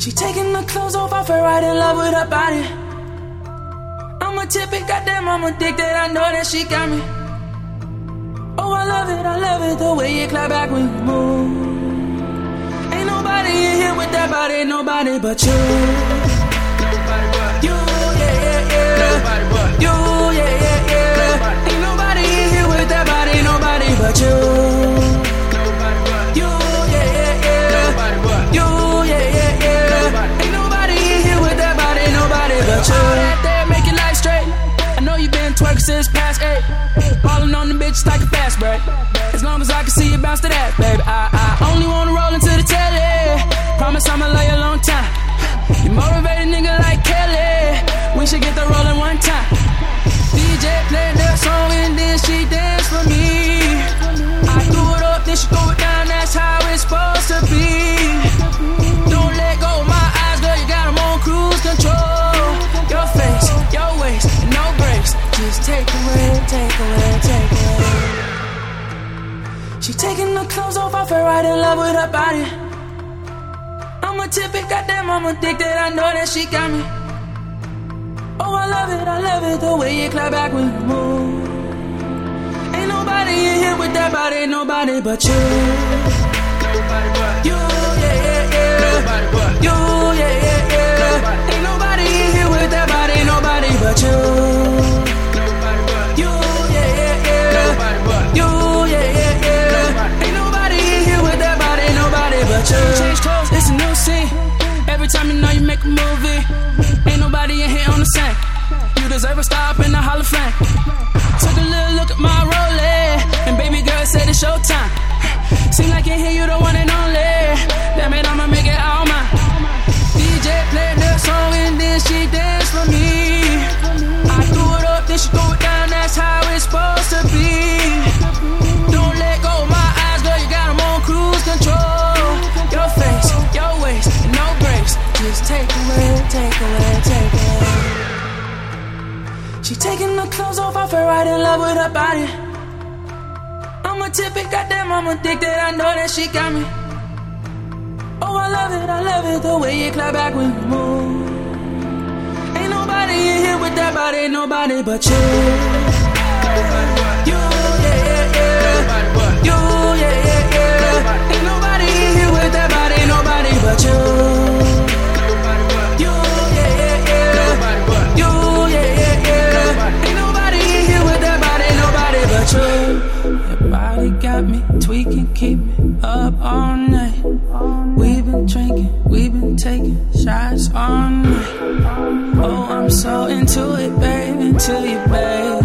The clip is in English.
She taking the clothes off, I fell right in love with her body. I'm a typical goddamn, I'm addicted, I know that she got me. Oh, I love it, the way you clap back when you move. Ain't nobody in here with that body, nobody but you. Nobody but you, yeah, yeah, yeah. Nobody but you, yeah, yeah, yeah. Ain't nobody in here with that body, nobody but you. Nobody but you, yeah, yeah, yeah. Nobody but you, yeah, yeah, yeah. Ain't nobody in here with that body, nobody but you. All that there, make your life straight. I know you been twerking since past 8. Ballin' on the bitches like a fast break. As long as I can see you bounce to that, baby. I only wanna roll into the telly. Promise I'ma love you a long time. You motivated nigga like Kelly. We should get the rollin' one time. DJ played that song and then she danced for me. I threw it up, then she threw it down. That's how it's supposed to be. Don't let go of my eyes, girl. You got 'em on cruise control. Your face, your waist, and no brakes. Just take away, take away, take away. She taking the clothes off, I fell right in love with her body. I'm a typical goddamn, I'm addicted, I know that she got me. Oh, I love it, the way you clap back when you move. Ain't nobody in here with that body, nobody but you. Nobody but you, yeah, yeah, yeah. Nobody but you, yeah, yeah, yeah. Ain't nobody in here with that body, nobody but you. Nobody but you, yeah, yeah, yeah. Nobody but you, yeah, yeah, yeah. Ain't nobody in here with that body, nobody but you. Change clothes, it's a new scene. Every time you know you make a movie. Ain't nobody in here on the same. You deserve a stop in the Hall of Fame. Took a little look at my Rolex, and baby girl said it's showtime. Seem like in here you the one and only. Damn it, I'ma make it all mine. DJ played the song and then she danced for me. I threw it up, then she threw it down. That's how it's supposed to be. Don't let go of my eyes, girl. You got 'em on cruise control. Your face, your waist, and no brakes. Just take away, take away, take away. She taking the clothes off, I fell right in love with her body. I'm a typical goddamn, I'm addicted, I know that she got me. Oh, I love it, the way you clap back when you move. Ain't nobody in here with that body, nobody but you. Nobody but you, yeah, yeah, yeah. Nobody but you, yeah, yeah, yeah. Ain't nobody in here with that body, nobody but you. Nobody but you, yeah, yeah, yeah. Nobody but you, yeah, yeah, yeah. Ain't nobody in here with that body, nobody but you. Your body got me tweaking, keep me up all night. We've been drinking, we've been taking shots all night. Oh, I'm so into it, babe, into you, babe.